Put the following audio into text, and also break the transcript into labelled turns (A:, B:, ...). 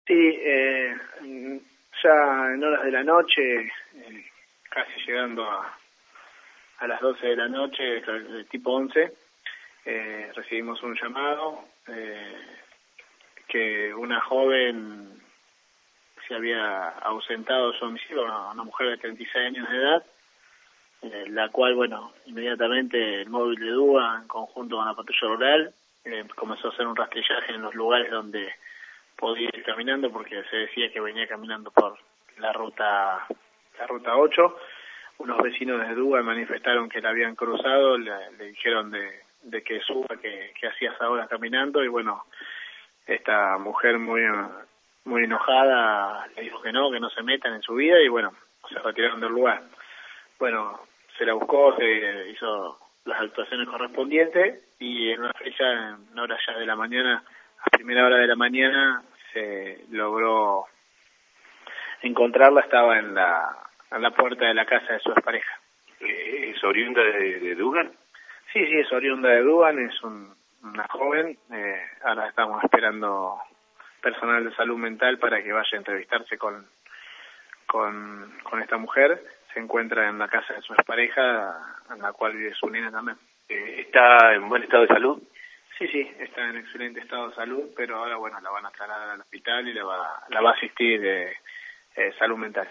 A: Sí, ya en horas de la noche, casi llegando a las 12 de la noche, tipo 11, recibimos un llamado que una joven se había ausentado de su domicilio, una mujer de 36 años de edad, la cual, bueno, inmediatamente el móvil de DUA, en conjunto con la patrulla rural, comenzó a hacer un rastrillaje en los lugares donde podía ir caminando, porque se decía que venía caminando por la ruta 8. Unos vecinos de DUA manifestaron que la habían cruzado, le dijeron de que suba, que hacía esa hora caminando, y bueno, esta mujer muy enojada le dijo que no se metan en su vida, y bueno, se retiraron del lugar. Bueno, se la buscó, se hizo las actuaciones correspondientes, y en una fecha, en horas ya de la mañana, a primera hora de la mañana, se logró encontrarla. Estaba en la puerta de la casa de su expareja.
B: ¿Es oriunda de Dugan?
A: Sí, es oriunda de Dugan, es una joven. Ahora estamos esperando personal de salud mental para que vaya a entrevistarse con esta mujer. Se encuentra en la casa de su expareja, en la cual vive su nena también.
B: ¿Está en buen estado de salud?
A: Sí, está en excelente estado de salud, pero ahora, bueno, la van a trasladar al hospital y la va a asistir salud mental.